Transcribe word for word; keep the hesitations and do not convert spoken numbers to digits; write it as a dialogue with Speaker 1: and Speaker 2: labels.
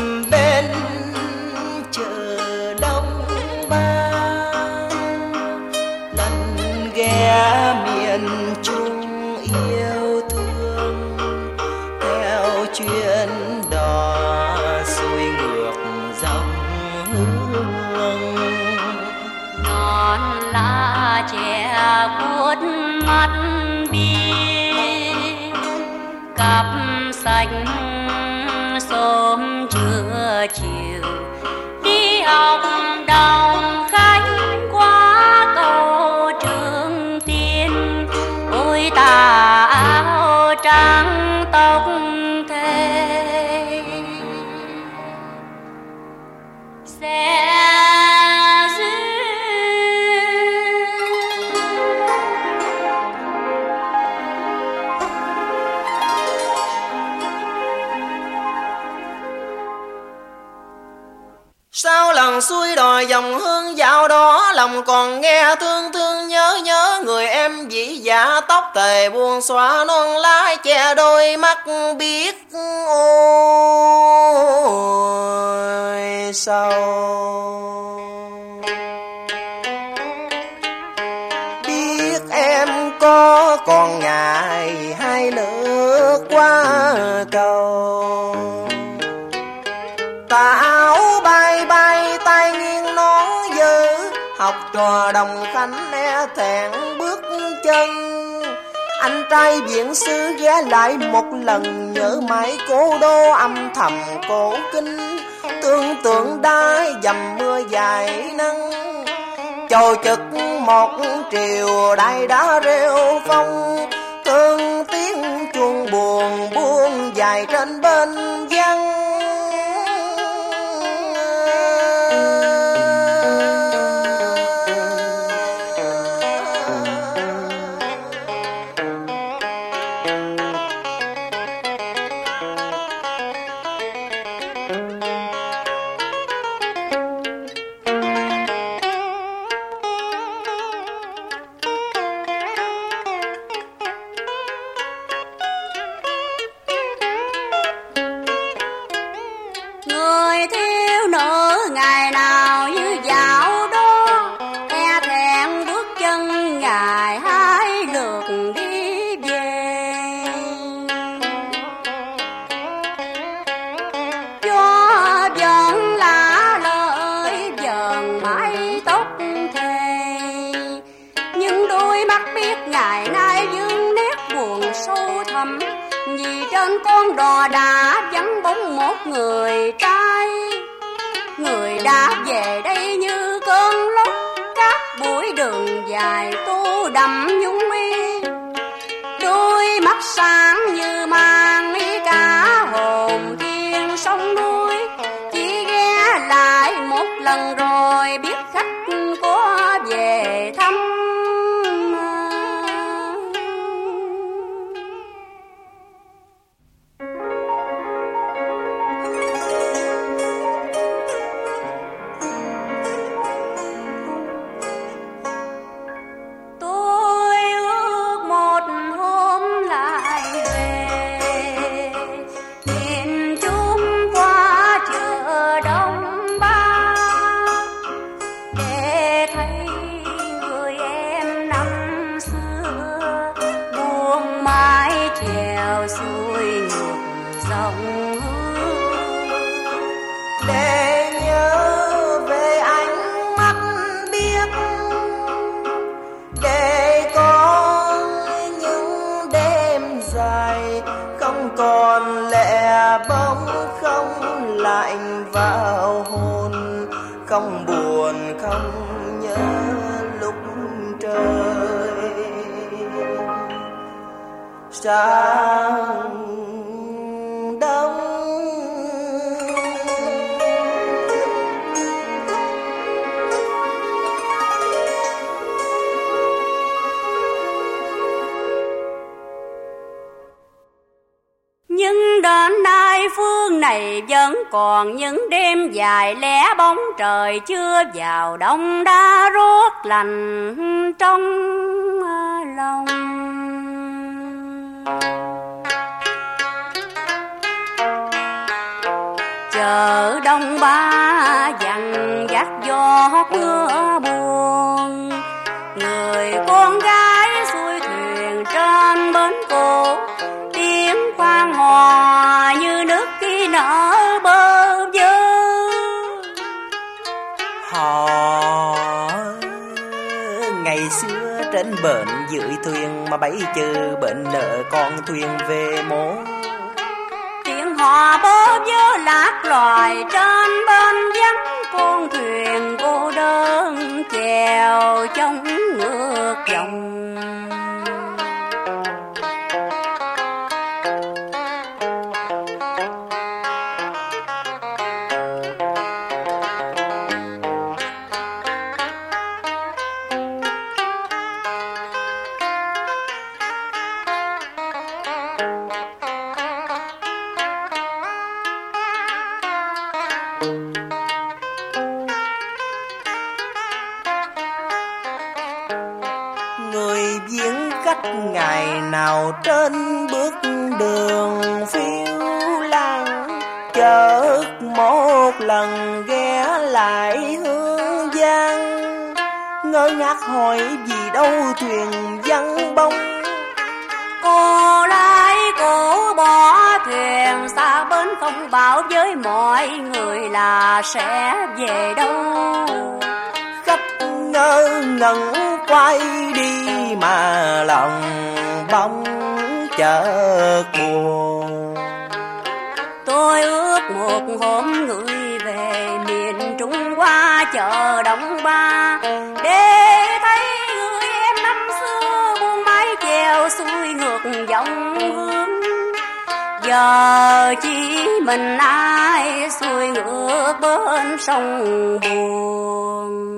Speaker 1: bên chợ Đông Ba, lần ghé miền Trung yêu thương, theo chuyến đò xuôi ngược dòng hương.
Speaker 2: Ngọn lá chè cuốn mắt biếc, cặp xanh xóm trưa chiều, đi học đồng khánh qua cầu Trường Tiên. Ôi tà áo trắng tóc thề sẽ
Speaker 1: Sau lần xuôi đò dòng hương dạo đó, lòng còn nghe thương thương nhớ nhớ người em dĩ dạ tóc tề buông xóa non lá che đôi mắt biết ôi sâu. Biết em có còn ngại hai lướt qua cầu, tà áo bay bay tay nghiêng nón dư, học trò đồng khánh e thẹn bước chân. Anh trai viện sư ghé lại một lần, nhớ mãi cố đô âm thầm cổ kinh. Tương tượng đá dầm mưa dài nắng, chồi chực một triều đại đã rêu phong. Thương tiếng chuông buồn buông dài trên bên văn.
Speaker 2: Con đò đã vắng bóng một người trai, người đã về đây như cơn lốc, các buổi đường dài tô đậm nhung mi. Đôi mắt sáng như mang ý cả hồn thiên sông núi, chỉ ghé lại một lần rồi biết khách có về thăm.
Speaker 1: Còn lẻ bóng không lạnh vào hồn, không buồn không nhớ lúc trời sáng đông.
Speaker 2: Nhưng đến nay phương này vẫn còn những đêm dài lẻ bóng trời chưa vào đông đã rốt lành trong lòng. chợ Đông Ba dằn vắt gió mưa buồn. Người con gái xuôi thuyền trên bến cũ, tiếng quan hò như nước khi nở bơ vơ.
Speaker 1: Hò ngày xưa trên bến dưới thuyền, mà bấy chừ bệnh nợ con thuyền về mố.
Speaker 2: Tiếng hò bơ vơ lạc loài trên bên vắng, con thuyền cô đơn chèo trong ngược dòng.
Speaker 1: Người viếng khách ngày nào trên bước đường phiêu lãng, chợt một lần ghé lại Hương Giang, ngơ ngác hỏi vì đâu thuyền vắng bóng.
Speaker 2: Cô lái cổ bỏ thuyền xa bến không bảo với mọi người là sẽ về đâu.
Speaker 1: Khách ngơ ngẩn quay đi mà lòng bóng chợt buồn.
Speaker 2: Tôi ước một hôm người về miền Trung qua chợ Đông Ba, để thấy người em năm xưa buông mái chèo xuôi ngược dòng hương. Giờ chỉ mình ai xuôi ngược bên sông buồn.